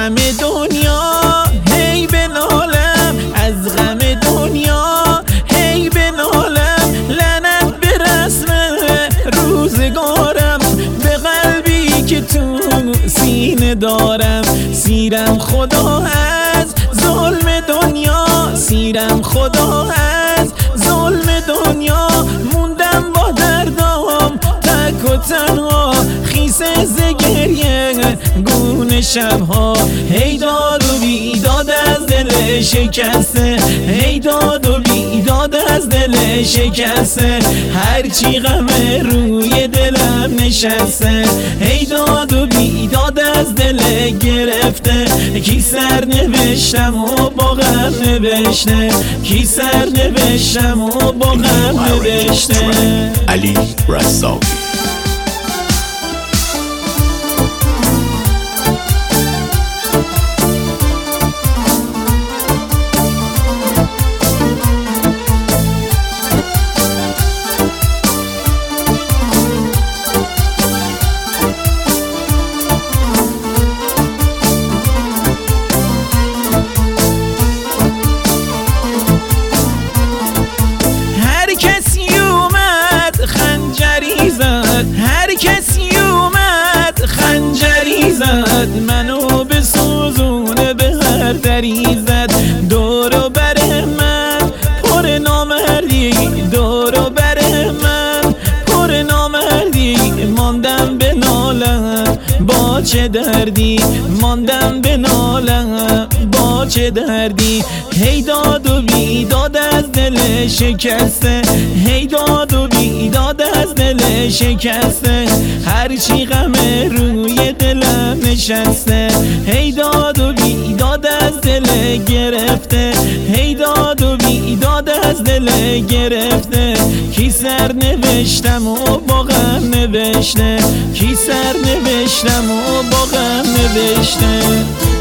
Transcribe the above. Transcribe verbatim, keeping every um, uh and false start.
غم دنیا هی بنالم، از غم دنیا هی بنالم. لعنت به رسم روزگارم، به قلبی که تو سینه دارم. سیرم خدا از ظلم دنیا، سیرم خدا از ظلم دنیا. موندم با دردام تک و تنها، خیسه ز گریه گونه شبها. هی داد و بیداد از دل شکسته، هی داد و بیداد از دل شکسته. هرچی غم روی دلم نشسته، هی داد و بیداد از دل گرفته. کی سر نوشتم و با غم نوشته، کی سر نوشتم و با غم نوشته. علی رزاقی. هر کسی اومد خنجری زد، منو به سوزونه به هر دری زد. دور و بر من پر نامردی، دور و بر من پر نامردی. ماندم به نالم با چه دردی، ماندم به نالم با چه دردی. هی داد و بیداد از دل شکسته، هی داد و بیداد از دل شکسته. هرچی غم روی دلم نشسته، هی داد و بیداد از دل گرفته، هی داد و بیداد از دل گرفته. کی سر نوشتم و با غم نوشته، کی سر نوشتم و با غم نوشته.